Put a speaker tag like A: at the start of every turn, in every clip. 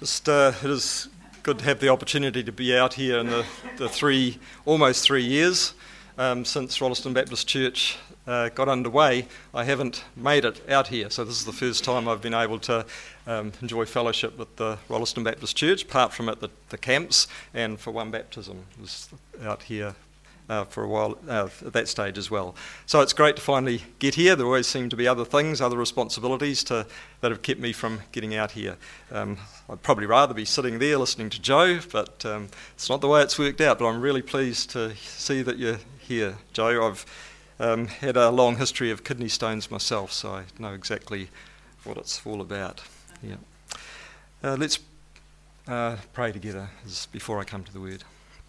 A: It is good to have the opportunity to be out here in the almost 3 years since Rolleston Baptist Church got underway. I haven't made it out here, so this is the first time I've been able to enjoy fellowship with the Rolleston Baptist Church, apart from at the camps and for one baptism. I was out here for a while at that stage as well. So it's great to finally get here. There always seem to be other things, other responsibilities that have kept me from getting out here. I'd probably rather be sitting there listening to Joe, but it's not the way it's worked out. But I'm really pleased to see that you're here, Joe. I've had a long history of kidney stones myself, so I know exactly what it's all about. Yeah. Let's pray together before I come to the word.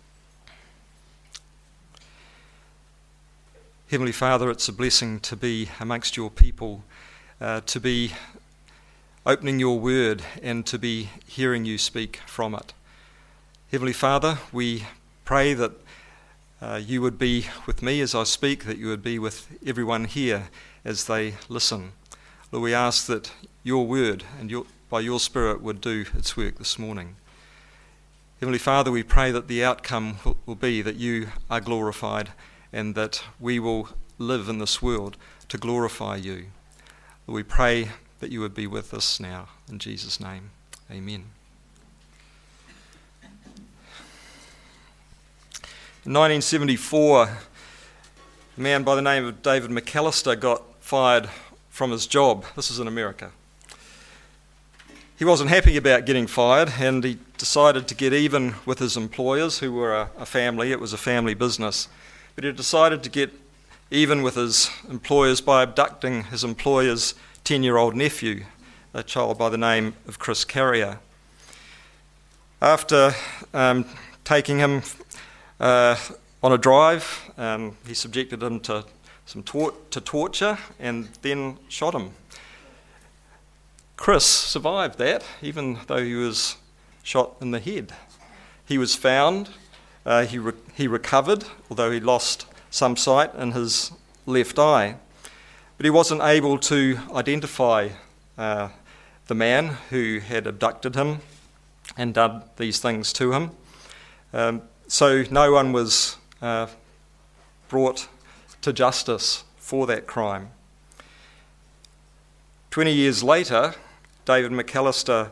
A: Heavenly Father, it's a blessing to be amongst your people, to be opening your word and to be hearing you speak from it. Heavenly Father, we pray that you would be with me as I speak, that you would be with everyone here as they listen. Lord, we ask that your word and by your Spirit would do its work this morning. Heavenly Father, we pray that the outcome will be that you are glorified and that we will live in this world to glorify you. Lord, we pray that you would be with us now. In Jesus' name, amen. In 1974, a man by the name of David McAllister got fired from his job. This is in America. He wasn't happy about getting fired, and he decided to get even with his employers, who were a family. It was a family business. But he decided to get even with his employers by abducting his employer's 10-year-old nephew, a child by the name of Chris Carrier. After taking him on a drive, he subjected him to torture and then shot him. Chris survived that, even though he was shot in the head. He was found. He recovered, although he lost some sight in his left eye. But he wasn't able to identify the man who had abducted him and done these things to him. So no one was brought to justice for that crime. 20 years later, David McAllister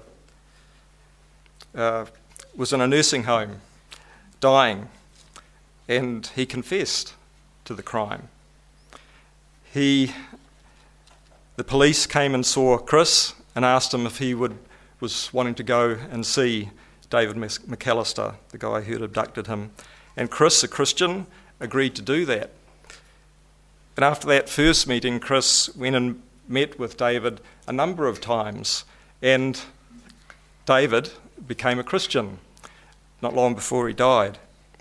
A: was in a nursing home, dying, and he confessed to the crime. The police came and saw Chris and asked him if he was wanting to go and see David McAllister, the guy who had abducted him. And Chris, a Christian, agreed to do that. And after that first meeting, Chris went and met with David a number of times, and David became a Christian not long before he died.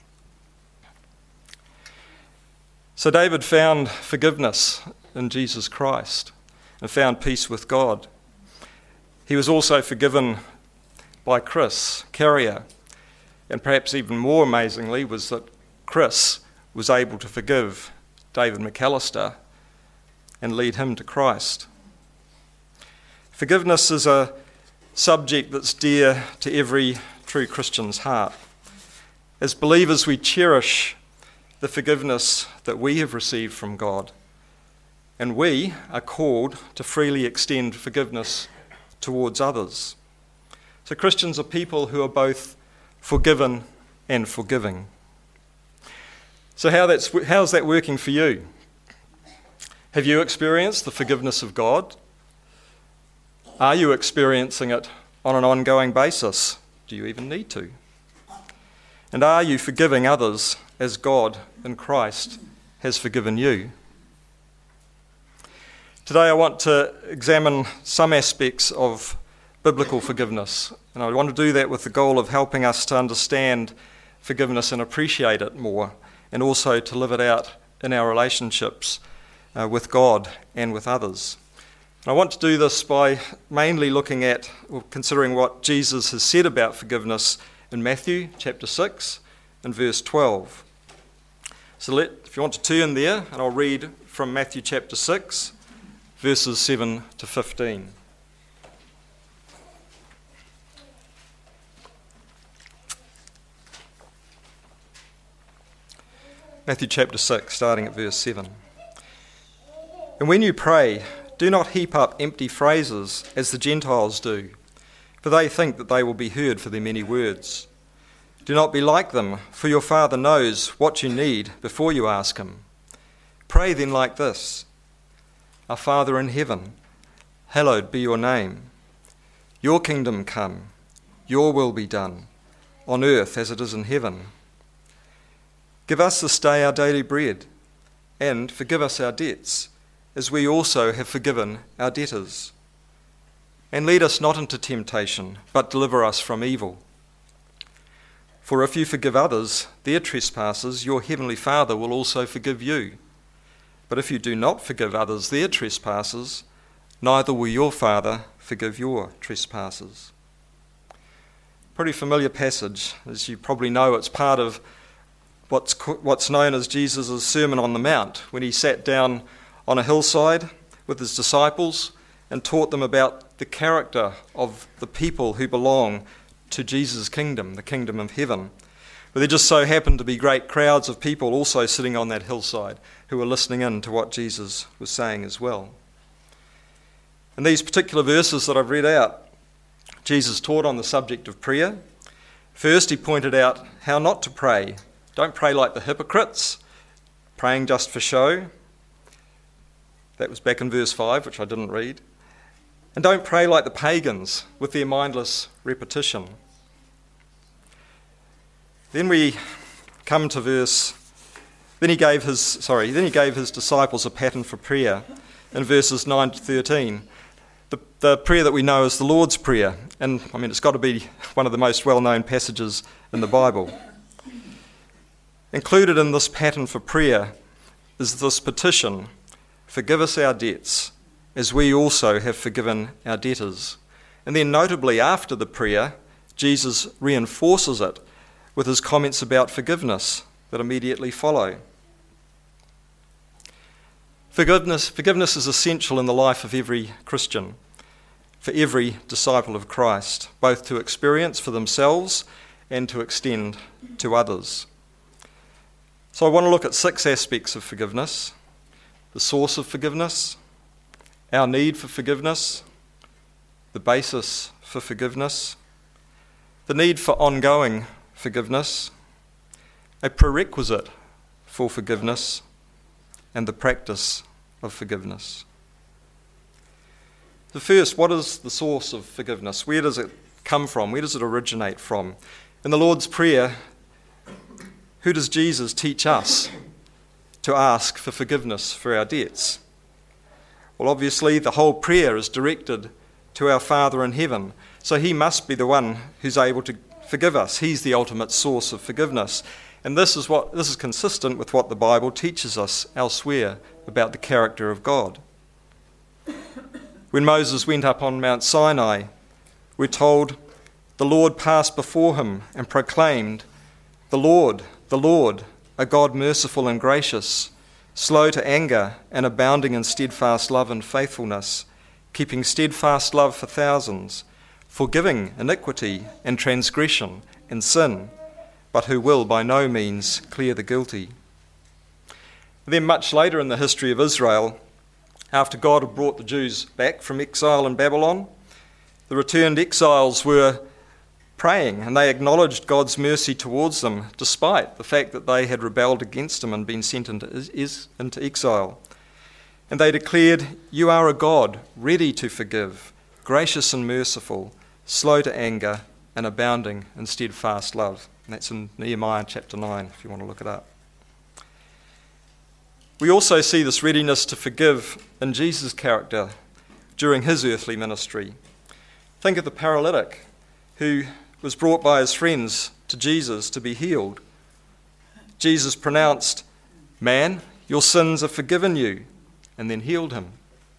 A: So David found forgiveness in Jesus Christ and found peace with God. He was also forgiven by Chris Carrier, and perhaps even more amazingly was that Chris was able to forgive David McAllister and lead him to Christ. Forgiveness is a subject that's dear to every true Christian's heart. As believers, we cherish the forgiveness that we have received from God, and we are called to freely extend forgiveness towards others. So Christians are people who are both forgiven and forgiving. So how's that working for you? Have you experienced the forgiveness of God? Are you experiencing it on an ongoing basis? Do you even need to? And are you forgiving others as God in Christ has forgiven you? Today I want to examine some aspects of biblical forgiveness, and I want to do that with the goal of helping us to understand forgiveness and appreciate it more, and also to live it out in our relationships with God and with others. And I want to do this by mainly looking at or considering what Jesus has said about forgiveness in Matthew chapter 6 and verse 12. So if you want to turn there, and I'll read from Matthew chapter 6, verses 7 to 15. Matthew chapter 6, starting at verse 7. And when you pray, do not heap up empty phrases as the Gentiles do, for they think that they will be heard for their many words. Do not be like them, for your Father knows what you need before you ask him. Pray then like this: Our Father in heaven, hallowed be your name. Your kingdom come, your will be done, on earth as it is in heaven. Give us this day our daily bread, and forgive us our debts, as we also have forgiven our debtors. And lead us not into temptation, but deliver us from evil. For if you forgive others their trespasses, your heavenly Father will also forgive you. But if you do not forgive others their trespasses, neither will your Father forgive your trespasses. Pretty familiar passage. As you probably know, it's part of what's known as Jesus' Sermon on the Mount, when he sat down on a hillside with his disciples and taught them about the character of the people who belong to Jesus' kingdom, the kingdom of heaven. But there just so happened to be great crowds of people also sitting on that hillside who were listening in to what Jesus was saying as well. In these particular verses that I've read out, Jesus taught on the subject of prayer. First, he pointed out how not to pray. Don't pray like the hypocrites, praying just for show. That was back in verse 5, which I didn't read. And don't pray like the pagans with their mindless repetition. Then we come to then he gave his disciples a pattern for prayer in verses 9 to 13. The prayer that we know as the Lord's Prayer. And it's got to be one of the most well-known passages in the Bible. Included in this pattern for prayer is this petition: forgive us our debts, as we also have forgiven our debtors. And then notably after the prayer, Jesus reinforces it with his comments about forgiveness that immediately follow. Forgiveness is essential in the life of every Christian, for every disciple of Christ, both to experience for themselves and to extend to others. So I want to look at 6 aspects of forgiveness: the source of forgiveness, our need for forgiveness, the basis for forgiveness, the need for ongoing forgiveness, a prerequisite for forgiveness, and the practice of forgiveness. The first, what is the source of forgiveness? Where does it come from? Where does it originate from? In the Lord's Prayer, who does Jesus teach us to ask for forgiveness for our debts? Well, obviously, the whole prayer is directed to our Father in heaven, so he must be the one who's able to forgive us. He's the ultimate source of forgiveness. And this is consistent with what the Bible teaches us elsewhere about the character of God. When Moses went up on Mount Sinai, we're told the Lord passed before him and proclaimed, the Lord, a God merciful and gracious, slow to anger and abounding in steadfast love and faithfulness, keeping steadfast love for thousands, forgiving iniquity and transgression and sin, but who will by no means clear the guilty. Then much later in the history of Israel, after God had brought the Jews back from exile in Babylon, the returned exiles were praying, and they acknowledged God's mercy towards them, despite the fact that they had rebelled against him and been sent into exile. And they declared, "You are a God ready to forgive, gracious and merciful, slow to anger, and abounding in steadfast love." And that's in Nehemiah chapter 9, if you want to look it up. We also see this readiness to forgive in Jesus' character during his earthly ministry. Think of the paralytic who was brought by his friends to Jesus to be healed. Jesus pronounced, "Man, your sins are forgiven you," and then healed him.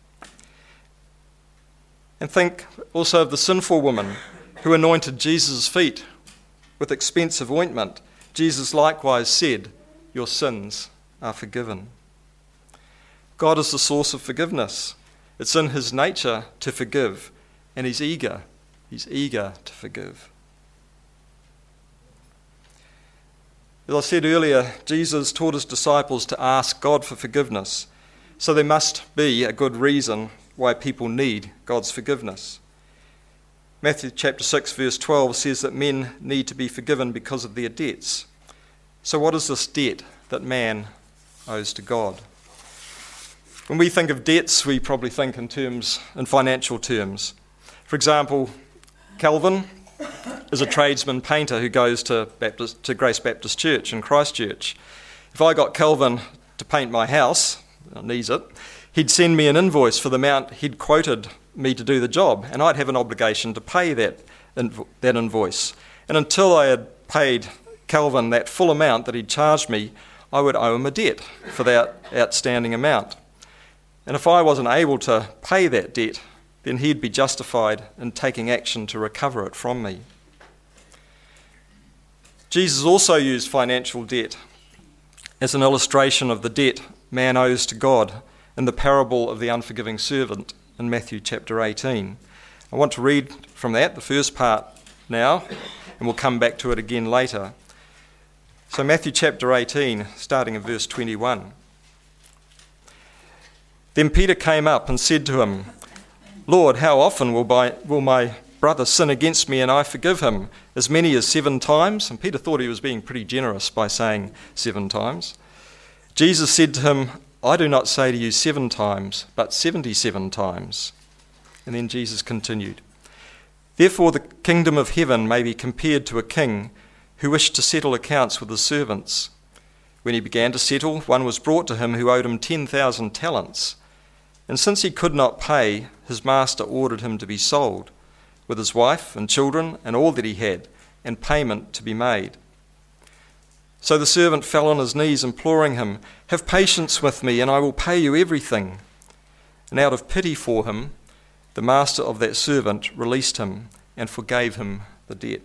A: And think also of the sinful woman who anointed Jesus' feet with expensive ointment. Jesus likewise said, "Your sins are forgiven." God is the source of forgiveness. It's in his nature to forgive, and he's eager to forgive. As I said earlier, Jesus taught his disciples to ask God for forgiveness. So there must be a good reason why people need God's forgiveness. Matthew chapter 6 verse 12 says that men need to be forgiven because of their debts. So what is this debt that man owes to God? When we think of debts, we probably think in financial terms. For example, Calvin is a tradesman painter who goes to Grace Baptist Church in Christchurch. If I got Calvin to paint my house, needs it, he'd send me an invoice for the amount he'd quoted me to do the job, and I'd have an obligation to pay that invoice. And until I had paid Calvin that full amount that he'd charged me, I would owe him a debt for that outstanding amount. And if I wasn't able to pay that debt, then he'd be justified in taking action to recover it from me. Jesus also used financial debt as an illustration of the debt man owes to God in the parable of the unforgiving servant in Matthew chapter 18. I want to read from that, the first part now, and we'll come back to it again later. So Matthew chapter 18, starting in verse 21. Then Peter came up and said to him, Lord, how often will my brother sin against me and I forgive him? As many as 7 times? And Peter thought he was being pretty generous by saying 7 times. Jesus said to him, I do not say to you 7 times, but 77 times. And then Jesus continued, Therefore the kingdom of heaven may be compared to a king who wished to settle accounts with his servants. When he began to settle, one was brought to him who owed him 10,000 talents. And since he could not pay, his master ordered him to be sold, with his wife and children and all that he had, and payment to be made. So the servant fell on his knees, imploring him, Have patience with me, and I will pay you everything. And out of pity for him, the master of that servant released him and forgave him the debt.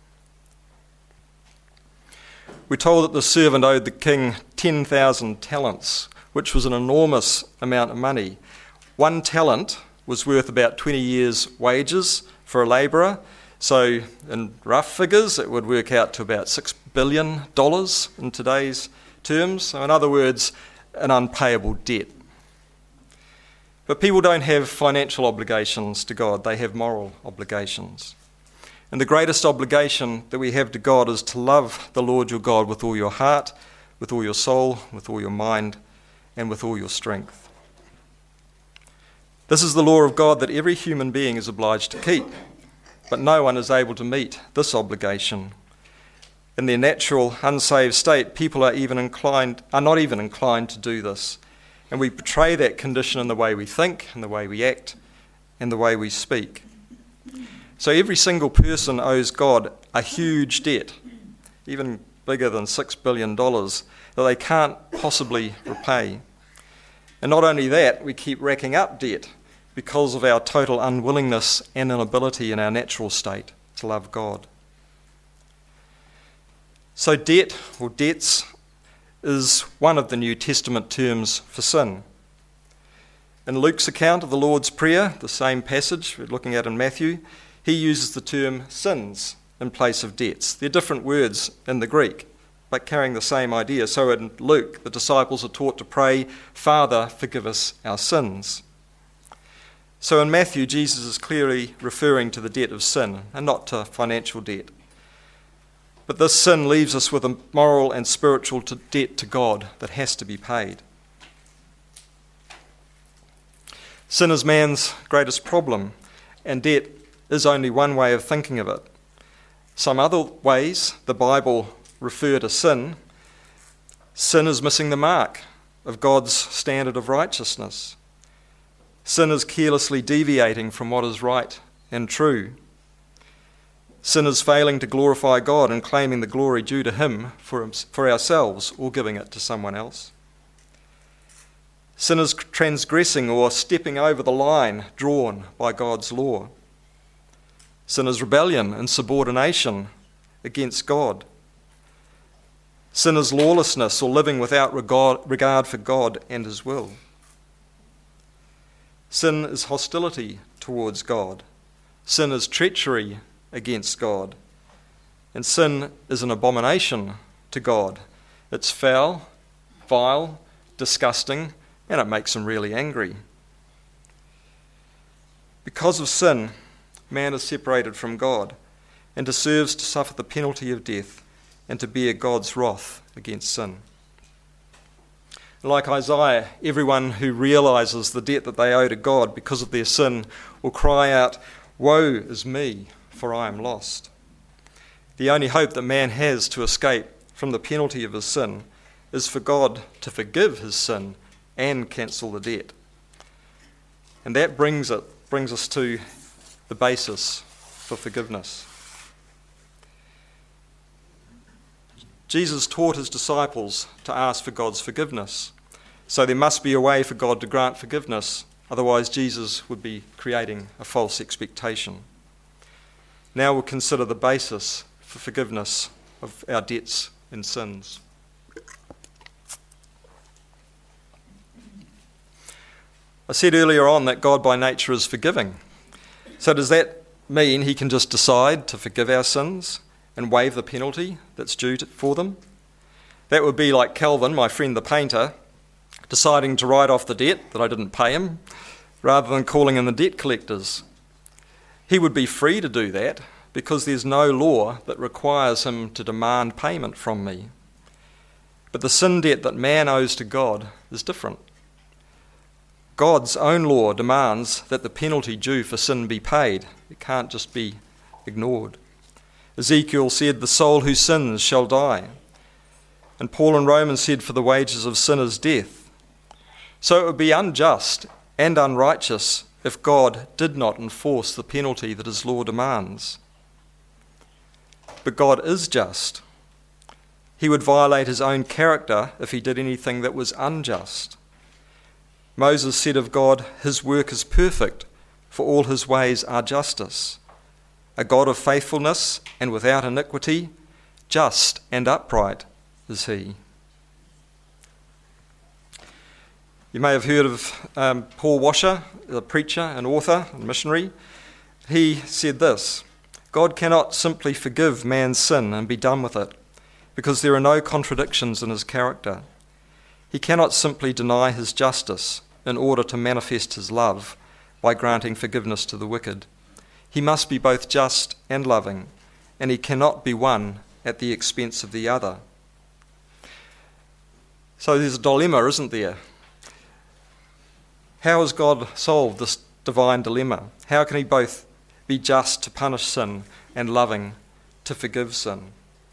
A: We're told that the servant owed the king 10,000 talents, which was an enormous amount of money. 1 talent was worth about 20 years' wages for a labourer. So in rough figures, it would work out to about $6 billion in today's terms. So in other words, an unpayable debt. But people don't have financial obligations to God, they have moral obligations. And the greatest obligation that we have to God is to love the Lord your God with all your heart, with all your soul, with all your mind, and with all your strength. This is the law of God that every human being is obliged to keep, but no one is able to meet this obligation. In their natural, unsaved state, people are not even inclined to do this. And we portray that condition in the way we think, in the way we act, and the way we speak. So every single person owes God a huge debt, even bigger than $6 billion, that they can't possibly repay. And not only that, we keep racking up debt because of our total unwillingness and inability in our natural state to love God. So debt, or debts, is one of the New Testament terms for sin. In Luke's account of the Lord's Prayer, the same passage we're looking at in Matthew, he uses the term sins in place of debts. They're different words in the Greek, but carrying the same idea. So in Luke, the disciples are taught to pray, Father, forgive us our sins. So in Matthew, Jesus is clearly referring to the debt of sin and not to financial debt. But this sin leaves us with a moral and spiritual debt to God that has to be paid. Sin is man's greatest problem, and debt is only one way of thinking of it. Some other ways the Bible refer to sin. Sin is missing the mark of God's standard of righteousness. Sin is carelessly deviating from what is right and true. Sin is failing to glorify God and claiming the glory due to Him for ourselves or giving it to someone else. Sin is transgressing or stepping over the line drawn by God's law. Sin is rebellion and subordination against God. Sin is lawlessness or living without regard for God and His will. Sin is hostility towards God. Sin is treachery against God. And sin is an abomination to God. It's foul, vile, disgusting, and it makes him really angry. Because of sin, man is separated from God and deserves to suffer the penalty of death and to bear God's wrath against sin. Like Isaiah, everyone who realises the debt that they owe to God because of their sin will cry out, "Woe is me, for I am lost." The only hope that man has to escape from the penalty of his sin is for God to forgive his sin and cancel the debt. And that brings us to the basis for forgiveness. Jesus taught his disciples to ask for God's forgiveness. So there must be a way for God to grant forgiveness, otherwise Jesus would be creating a false expectation. Now we'll consider the basis for forgiveness of our debts and sins. I said earlier on that God by nature is forgiving. So does that mean he can just decide to forgive our sins and waive the penalty that's due for them? That would be like Calvin, my friend the painter, deciding to write off the debt that I didn't pay him, rather than calling in the debt collectors. He would be free to do that because there's no law that requires him to demand payment from me. But the sin debt that man owes to God is different. God's own law demands that the penalty due for sin be paid. It can't just be ignored. Ezekiel said, "The soul who sins shall die." And Paul in Romans said, "For the wages of sin is death." So it would be unjust and unrighteous if God did not enforce the penalty that his law demands. But God is just. He would violate his own character if he did anything that was unjust. Moses said of God, "His work is perfect, for all his ways are justice. A God of faithfulness and without iniquity, just and upright is he." You may have heard of Paul Washer, a preacher, an author, and missionary. He said this: "God cannot simply forgive man's sin and be done with it, because there are no contradictions in his character. He cannot simply deny his justice in order to manifest his love by granting forgiveness to the wicked. He must be both just and loving, and he cannot be one at the expense of the other." So there's a dilemma, isn't there? How has God solved this divine dilemma? How can he both be just to punish sin and loving to forgive sin?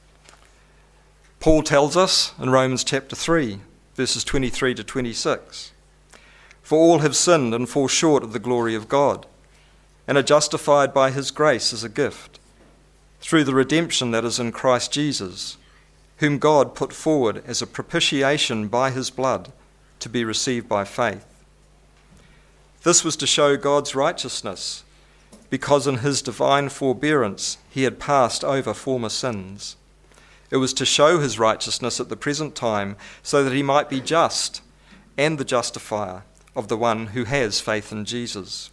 A: Paul tells us in Romans chapter 3, verses 23 to 26, "For all have sinned and fall short of the glory of God, and are justified by his grace as a gift, through the redemption that is in Christ Jesus, whom God put forward as a propitiation by his blood to be received by faith. This was to show God's righteousness, because in his divine forbearance he had passed over former sins. It was to show his righteousness at the present time, so that he might be just and the justifier of the one who has faith in Jesus."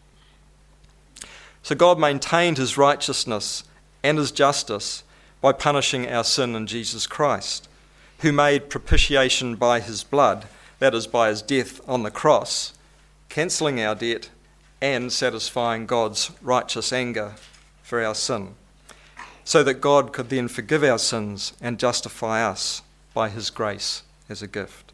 A: So God maintained his righteousness and his justice by punishing our sin in Jesus Christ, who made propitiation by his blood, that is, by his death on the cross, cancelling our debt and satisfying God's righteous anger for our sin, so that God could then forgive our sins and justify us by his grace as a gift.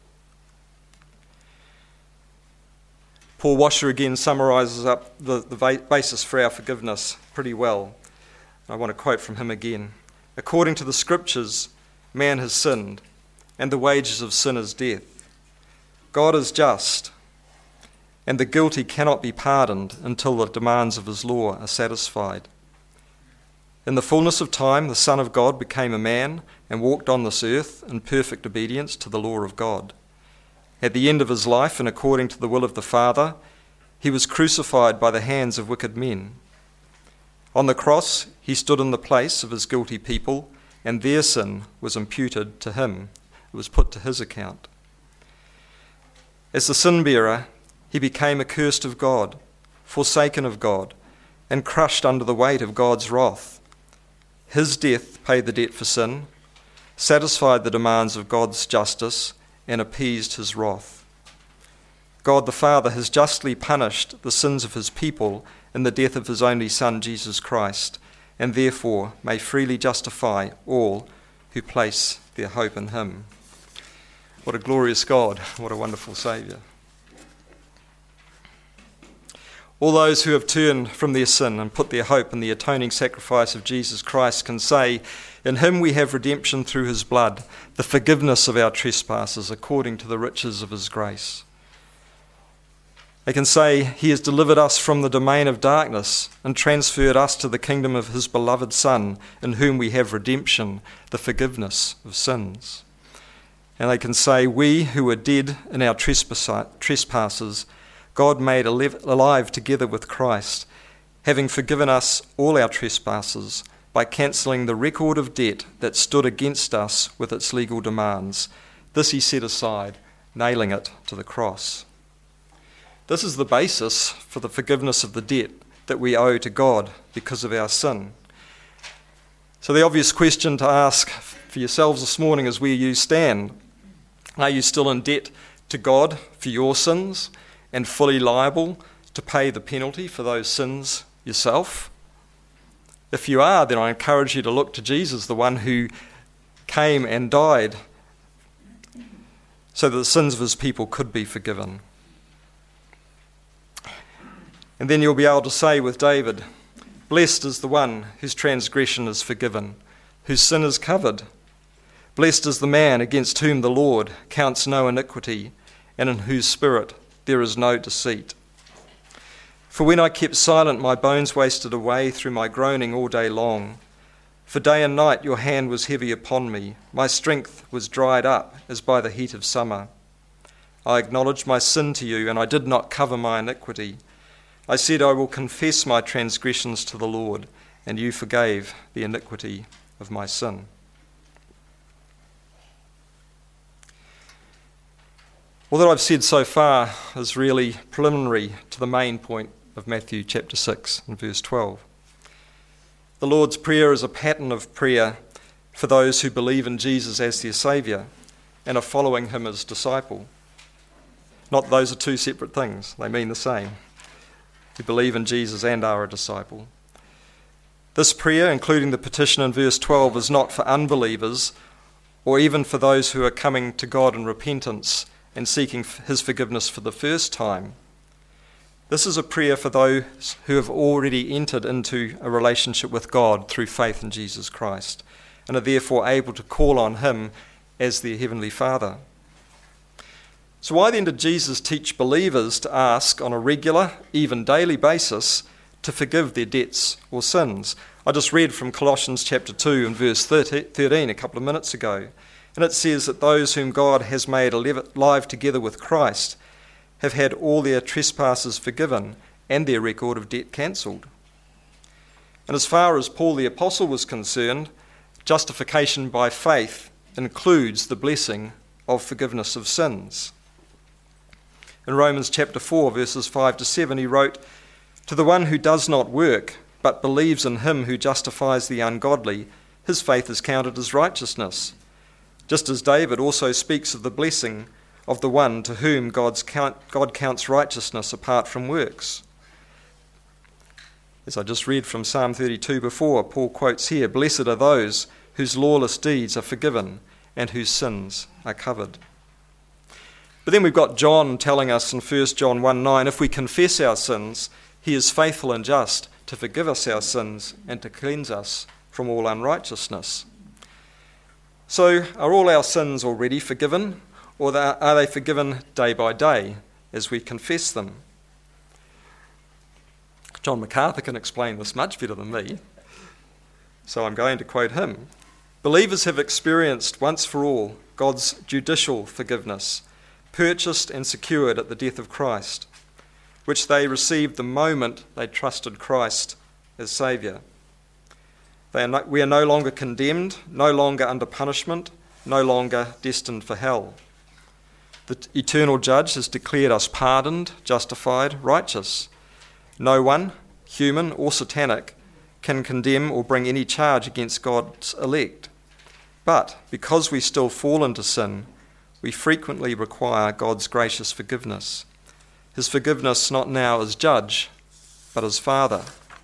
A: Paul Washer again summarises up the basis for our forgiveness pretty well. I want to quote from him again. "According to the scriptures, man has sinned, and the wages of sin is death. God is just, and the guilty cannot be pardoned until the demands of his law are satisfied. In the fullness of time, the Son of God became a man and walked on this earth in perfect obedience to the law of God. At the end of his life, and according to the will of the Father, he was crucified by the hands of wicked men. On the cross, he stood in the place of his guilty people, and their sin was imputed to him. It was put to his account. As the sin-bearer, he became accursed of God, forsaken of God, and crushed under the weight of God's wrath. His death paid the debt for sin, satisfied the demands of God's justice, and appeased his wrath. God the Father has justly punished the sins of his people in the death of his only Son, Jesus Christ, and therefore may freely justify all who place their hope in him. What a glorious God, what a wonderful Saviour. All those who have turned from their sin and put their hope in the atoning sacrifice of Jesus Christ can say, "In him we have redemption through his blood, the forgiveness of our trespasses according to the riches of his grace." They can say, "He has delivered us from the domain of darkness and transferred us to the kingdom of his beloved Son, in whom we have redemption, the forgiveness of sins." And they can say, "We who were dead in our trespasses, God made alive together with Christ, having forgiven us all our trespasses by cancelling the record of debt that stood against us with its legal demands. This he set aside, nailing it to the cross." This is the basis for the forgiveness of the debt that we owe to God because of our sin. So the obvious question to ask for yourselves this morning is where you stand. Are you still in debt to God for your sins and fully liable to pay the penalty for those sins yourself? If you are, then I encourage you to look to Jesus, the one who came and died so that the sins of his people could be forgiven. And then you'll be able to say with David, "Blessed is the one whose transgression is forgiven, whose sin is covered. Blessed is the man against whom the Lord counts no iniquity, and in whose spirit there is no deceit. For when I kept silent, my bones wasted away through my groaning all day long. For day and night your hand was heavy upon me. My strength was dried up as by the heat of summer. I acknowledged my sin to you, and I did not cover my iniquity. I said, I will confess my transgressions to the Lord, and you forgave the iniquity of my sin." All that I've said so far is really preliminary to the main point of Matthew chapter 6 and verse 12. The Lord's Prayer is a pattern of prayer for those who believe in Jesus as their Saviour and are following him as disciple. Not those are two separate things, they mean the same. Who believe in Jesus and are a disciple. This prayer, including the petition in verse 12, is not for unbelievers or even for those who are coming to God in repentance and seeking his forgiveness for the first time. This is a prayer for those who have already entered into a relationship with God through faith in Jesus Christ and are therefore able to call on him as their Heavenly Father. So why then did Jesus teach believers to ask on a regular, even daily basis to forgive their debts or sins? I just read from Colossians chapter 2 and verse 13 a couple of minutes ago. And it says that those whom God has made alive together with Christ have had all their trespasses forgiven and their record of debt cancelled. And as far as Paul the Apostle was concerned, justification by faith includes the blessing of forgiveness of sins. In Romans chapter 4, verses 5 to 7, he wrote, "To the one who does not work, but believes in him who justifies the ungodly, his faith is counted as righteousness. Just as David also speaks of the blessing of the one to whom God counts righteousness apart from works." As I just read from Psalm 32 before, Paul quotes here, "Blessed are those whose lawless deeds are forgiven and whose sins are covered." But then we've got John telling us in 1 John 1:9, if we confess our sins, he is faithful and just to forgive us our sins and to cleanse us from all unrighteousness. So are all our sins already forgiven, or are they forgiven day by day as we confess them? John MacArthur can explain this much better than me, so I'm going to quote him. "Believers have experienced once for all God's judicial forgiveness, purchased and secured at the death of Christ, which they received the moment they trusted Christ as Saviour. We are no longer condemned, no longer under punishment, no longer destined for hell. The eternal judge has declared us pardoned, justified, righteous. No one, human or satanic, can condemn or bring any charge against God's elect. But because we still fall into sin, we frequently require God's gracious forgiveness. His forgiveness not now as judge, but as Father.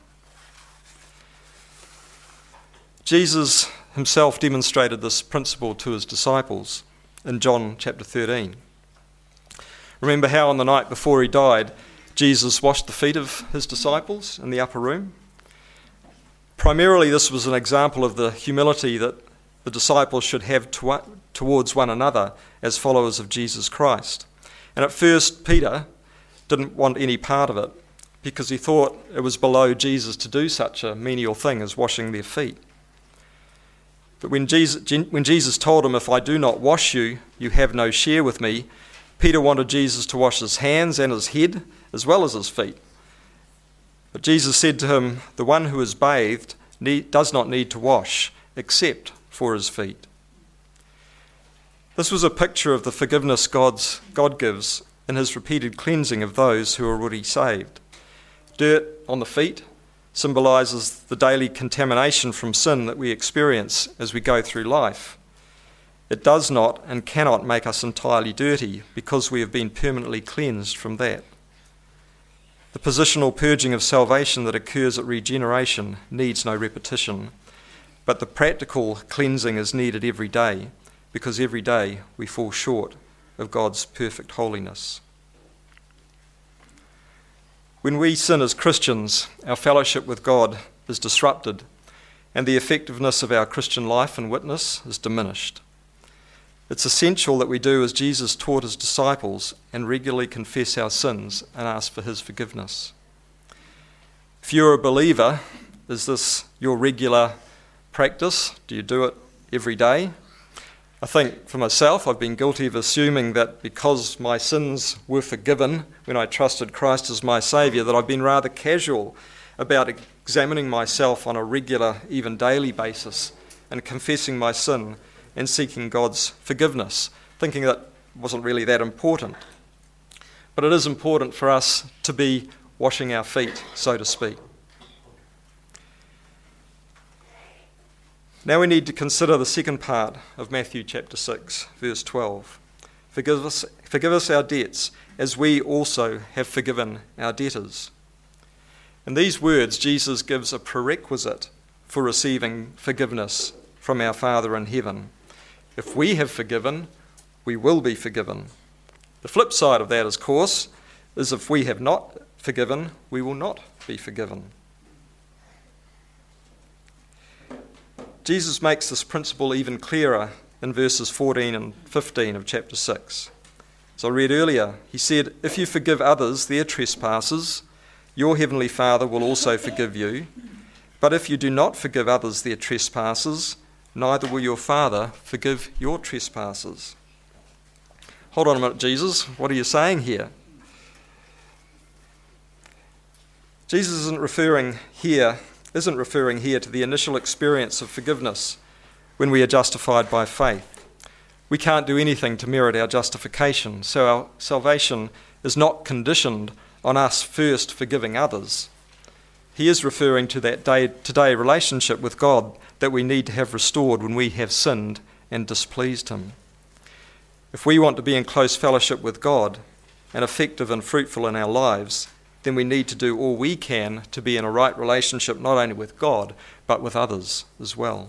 A: Jesus himself demonstrated this principle to his disciples in John chapter 13. Remember how on the night before he died, Jesus washed the feet of his disciples in the upper room? Primarily, this was an example of the humility that the disciples should have towards one another as followers of Jesus Christ. And at first, Peter didn't want any part of it because he thought it was below Jesus to do such a menial thing as washing their feet. But when Jesus told him, "If I do not wash you, you have no share with me," Peter wanted Jesus to wash his hands and his head as well as his feet. But Jesus said to him, "The one who is bathed does not need to wash except for his feet." This was a picture of the forgiveness God gives in his repeated cleansing of those who are already saved. Dirt on the feet symbolises the daily contamination from sin that we experience as we go through life. It does not and cannot make us entirely dirty because we have been permanently cleansed from that. The positional purging of salvation that occurs at regeneration needs no repetition, but the practical cleansing is needed every day because every day we fall short of God's perfect holiness. When we sin as Christians, our fellowship with God is disrupted and the effectiveness of our Christian life and witness is diminished. It's essential that we do as Jesus taught his disciples and regularly confess our sins and ask for his forgiveness. If you're a believer, is this your regular practice? Do you do it every day? I think for myself, I've been guilty of assuming that because my sins were forgiven when I trusted Christ as my Saviour, that I've been rather casual about examining myself on a regular, even daily basis and confessing my sin and seeking God's forgiveness, thinking that wasn't really that important. But it is important for us to be washing our feet, so to speak. Now we need to consider the second part of Matthew chapter 6, verse 12. Forgive us our debts, as we also have forgiven our debtors. In these words, Jesus gives a prerequisite for receiving forgiveness from our Father in heaven. If we have forgiven, we will be forgiven. The flip side of that, of course, is if we have not forgiven, we will not be forgiven. Jesus makes this principle even clearer in verses 14 and 15 of chapter 6. As I read earlier, he said, "If you forgive others their trespasses, your heavenly Father will also forgive you. But if you do not forgive others their trespasses, neither will your Father forgive your trespasses." Hold on a minute, Jesus. What are you saying here? Jesus isn't referring here to the initial experience of forgiveness when we are justified by faith. We can't do anything to merit our justification, so our salvation is not conditioned on us first forgiving others. He is referring to that day-to-day relationship with God that we need to have restored when we have sinned and displeased him. If we want to be in close fellowship with God and effective and fruitful in our lives, then we need to do all we can to be in a right relationship not only with God, but with others as well.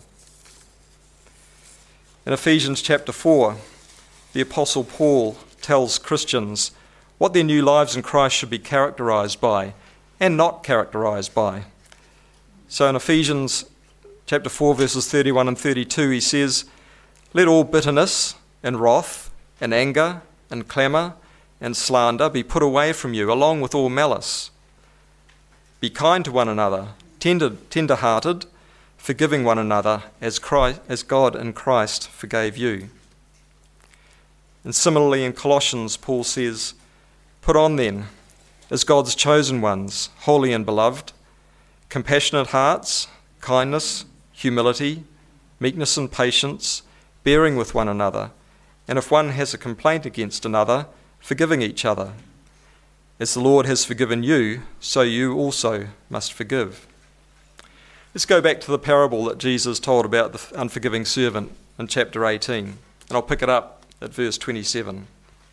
A: In Ephesians chapter 4, the Apostle Paul tells Christians what their new lives in Christ should be characterised by and not characterised by. So in Ephesians chapter 4, verses 31 and 32, he says, "Let all bitterness and wrath and anger and clamour and slander be put away from you, along with all malice. Be kind to one another, tender-hearted, forgiving one another as God in Christ forgave you." And similarly in Colossians, Paul says, "Put on then, as God's chosen ones, holy and beloved, compassionate hearts, kindness, humility, meekness and patience, bearing with one another, and if one has a complaint against another, forgiving each other. As the Lord has forgiven you, so you also must forgive." Let's go back to the parable that Jesus told about the unforgiving servant in chapter 18. And I'll pick it up at verse 27.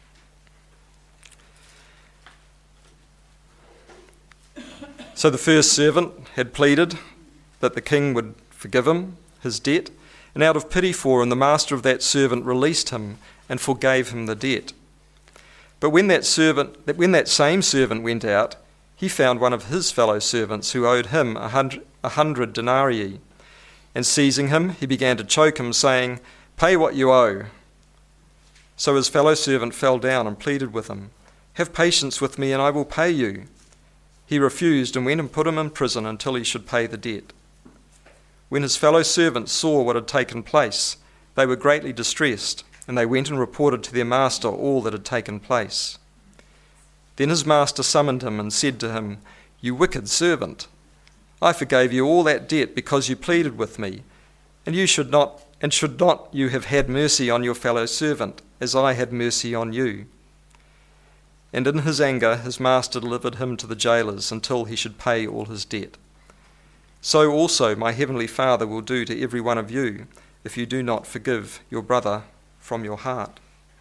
A: So the first servant had pleaded that the king would forgive him his debt, and out of pity for him, the master of that servant released him and forgave him the debt. But when that same servant went out, he found one of his fellow servants who owed him 100 denarii. And seizing him, he began to choke him, saying, "Pay what you owe." So his fellow servant fell down and pleaded with him, "Have patience with me, and I will pay you." He refused and went and put him in prison until he should pay the debt. When his fellow servants saw what had taken place, they were greatly distressed, and they went and reported to their master all that had taken place. Then his master summoned him and said to him, "You wicked servant, I forgave you all that debt because you pleaded with me, and should not you have had mercy on your fellow servant, as I had mercy on you?" And in his anger his master delivered him to the jailers until he should pay all his debt. So also my heavenly Father will do to every one of you, if you do not forgive your brother from your heart.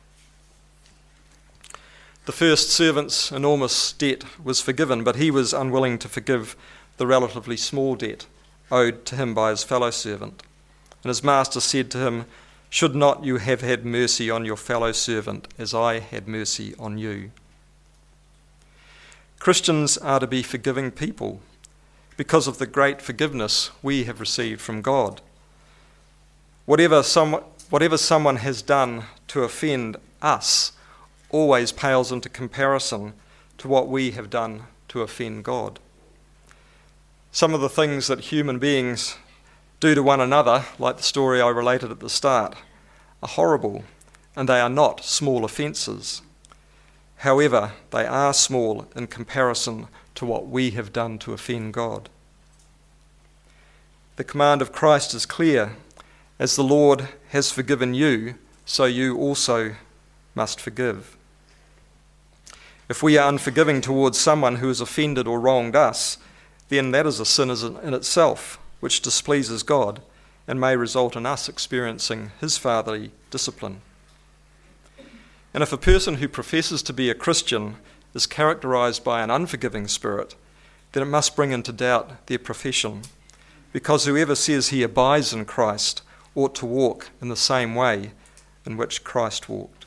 A: The first servant's enormous debt was forgiven, but he was unwilling to forgive the relatively small debt owed to him by his fellow servant. And his master said to him, "Should not you have had mercy on your fellow servant, as I had mercy on you?" Christians are to be forgiving people because of the great forgiveness we have received from God. Whatever someone has done to offend us always pales into comparison to what we have done to offend God. Some of the things that human beings do to one another, like the story I related at the start, are horrible, and they are not small offences. However, they are small in comparison to what we have done to offend God. The command of Christ is clear: as the Lord has forgiven you, so you also must forgive. If we are unforgiving towards someone who has offended or wronged us, then that is a sin in itself, which displeases God and may result in us experiencing his fatherly discipline. And if a person who professes to be a Christian is characterized by an unforgiving spirit, then it must bring into doubt their profession, because whoever says he abides in Christ ought to walk in the same way in which Christ walked.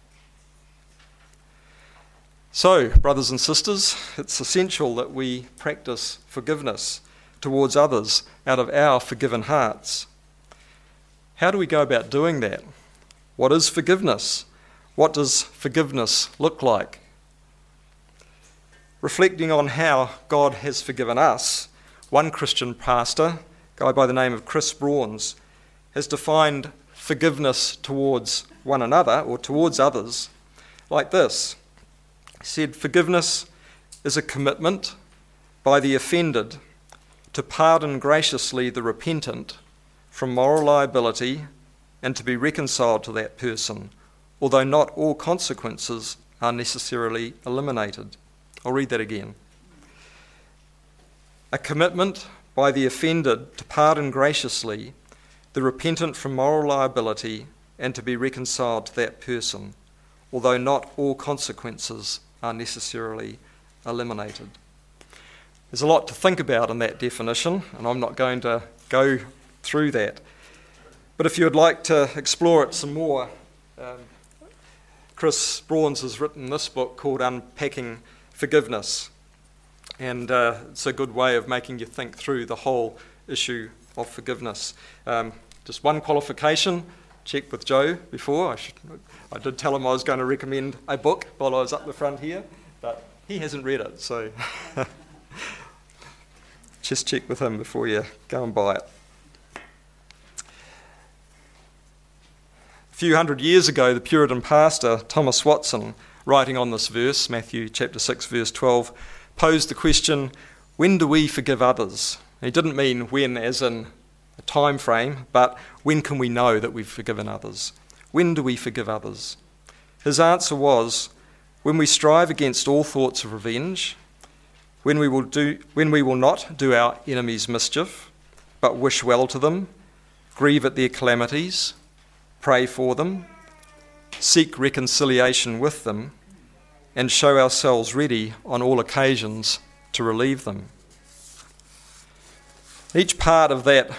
A: So, brothers and sisters, it's essential that we practice forgiveness towards others out of our forgiven hearts. How do we go about doing that? What is forgiveness? What does forgiveness look like? Reflecting on how God has forgiven us, one Christian pastor, a guy by the name of Chris Brawns, has defined forgiveness towards one another or towards others like this. He said, "Forgiveness is a commitment by the offended to pardon graciously the repentant from moral liability and to be reconciled to that person, although not all consequences are necessarily eliminated." I'll read that again. A commitment by the offended to pardon graciously the repentant from moral liability and to be reconciled to that person, although not all consequences are necessarily eliminated. There's a lot to think about in that definition, and I'm not going to go through that. But if you would like to explore it some more, Chris Brawns has written this book called Unpacking Forgiveness, and it's a good way of making you think through the whole issue of forgiveness. Just one qualification, checked with Joe before. I did tell him I was going to recommend a book while I was up the front here, but he hasn't read it, so just check with him before you go and buy it. A few hundred years ago, the Puritan pastor Thomas Watson, writing on this verse, Matthew chapter 6, verse 12, posed the question, when do we forgive others? He didn't mean when as in a time frame, but when can we know that we've forgiven others? When do we forgive others? His answer was, when we strive against all thoughts of revenge, when we will not do our enemies mischief, but wish well to them, grieve at their calamities, pray for them, seek reconciliation with them, and show ourselves ready on all occasions to relieve them. Each part of that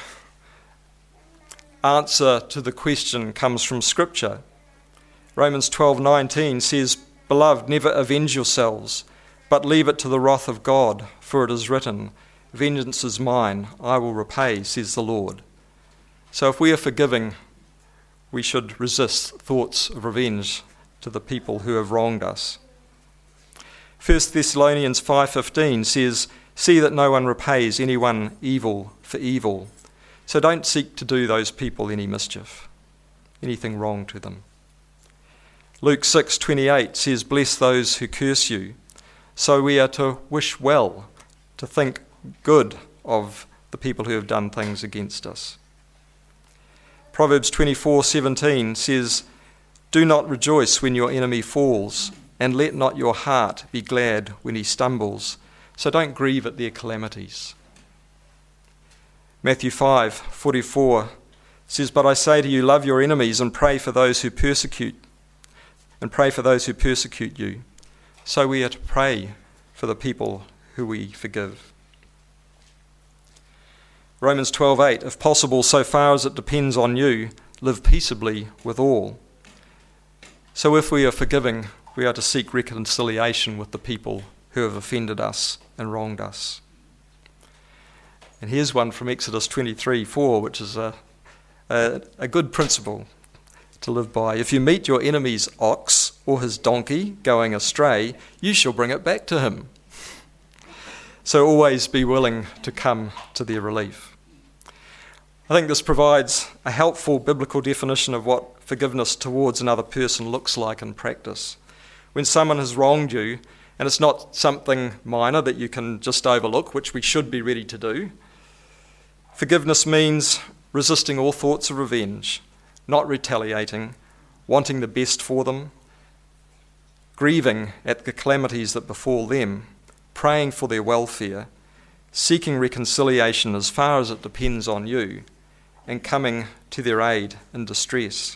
A: answer to the question comes from Scripture. Romans 12:19 says, "Beloved, never avenge yourselves, but leave it to the wrath of God, for it is written, 'Vengeance is mine, I will repay,' says the Lord." So if we are forgiving, we should resist thoughts of revenge to the people who have wronged us. 1 Thessalonians 5:15 says, "See that no one repays anyone evil for evil." So don't seek to do those people any mischief, anything wrong to them. Luke 6:28 says, "Bless those who curse you." So we are to wish well, to think good of the people who have done things against us. Proverbs 24:17 says, "Do not rejoice when your enemy falls, and let not your heart be glad when he stumbles." So don't grieve at their calamities. Matthew 5:44 says, "But I say to you, love your enemies and pray for those who persecute you." So we are to pray for the people who we forgive. Romans 12:8, "If possible, so far as it depends on you, live peaceably with all." So if we are forgiving, we are to seek reconciliation with the people who have offended us and wronged us. And here's one from Exodus 23:4, which is a good principle to live by. "If you meet your enemy's ox or his donkey going astray, you shall bring it back to him." So always be willing to come to their relief. I think this provides a helpful biblical definition of what forgiveness towards another person looks like in practice. When someone has wronged you, and it's not something minor that you can just overlook, which we should be ready to do, forgiveness means resisting all thoughts of revenge, not retaliating, wanting the best for them, grieving at the calamities that befall them, praying for their welfare, seeking reconciliation as far as it depends on you, and coming to their aid in distress.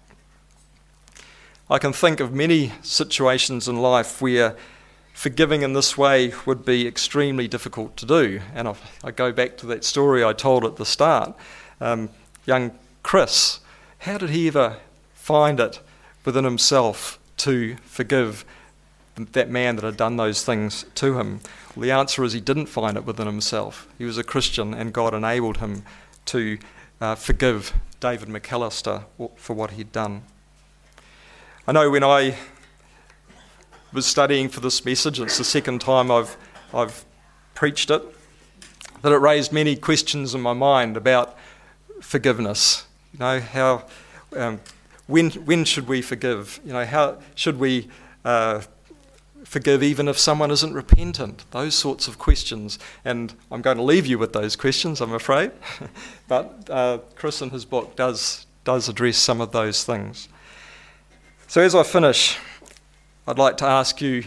A: I can think of many situations in life where forgiving in this way would be extremely difficult to do. And I go back to that story I told at the start. Young Chris, how did he ever find it within himself to forgive that man that had done those things to him? Well, the answer is he didn't find it within himself. He was a Christian, and God enabled him to forgive David McAllister for what he'd done. I know when I was studying for this message, it's the second time I've preached it, that it raised many questions in my mind about forgiveness. You know, how when should we forgive? You know, how should we forgive even if someone isn't repentant? Those sorts of questions. And I'm going to leave you with those questions, I'm afraid. But Chris in his book does address some of those things. So as I finish, I'd like to ask you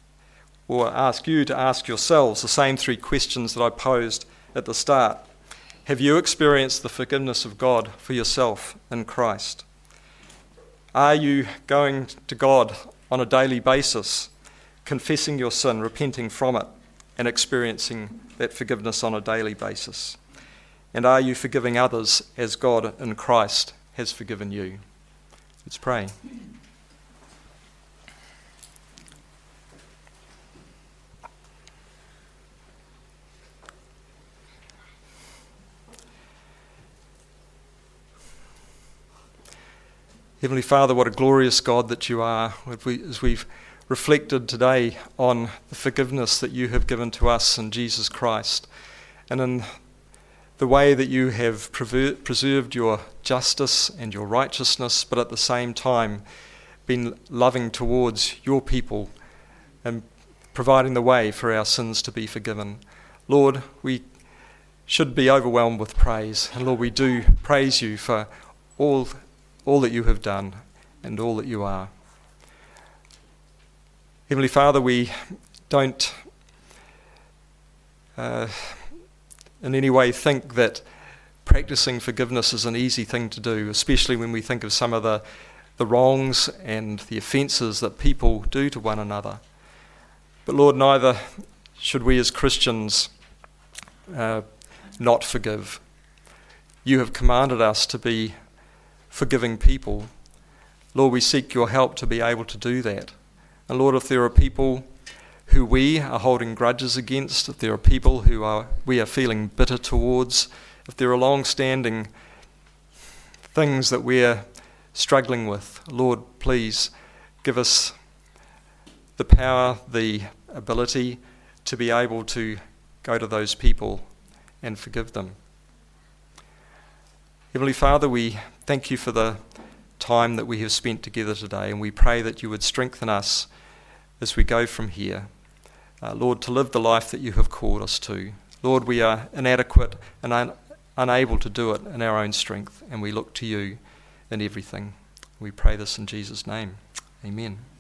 A: to ask yourselves the same three questions that I posed at the start. Have you experienced the forgiveness of God for yourself in Christ? Are you going to God on a daily basis, confessing your sin, repenting from it, and experiencing that forgiveness on a daily basis? And are you forgiving others as God in Christ has forgiven you? Let's pray. Heavenly Father, what a glorious God that you are. As we've reflected today on the forgiveness that you have given to us in Jesus Christ, and in the way that you have preserved your justice and your righteousness, but at the same time been loving towards your people and providing the way for our sins to be forgiven. Lord, we should be overwhelmed with praise. And Lord, we do praise you for all that you have done and all that you are. Heavenly Father, we don't in any way think that practicing forgiveness is an easy thing to do, especially when we think of some of the wrongs and the offences that people do to one another. But Lord, neither should we as Christians not forgive. You have commanded us to be forgiving people. Lord, we seek your help to be able to do that. And Lord, if there are people who we are holding grudges against, if there are people who we are feeling bitter towards, if there are long-standing things that we're struggling with, Lord, please give us the power, the ability to be able to go to those people and forgive them. Heavenly Father, we thank you for the time that we have spent together today, and we pray that you would strengthen us as we go from here. Lord, to live the life that you have called us to. Lord, we are inadequate and unable to do it in our own strength, and we look to you in everything. We pray this in Jesus' name. Amen.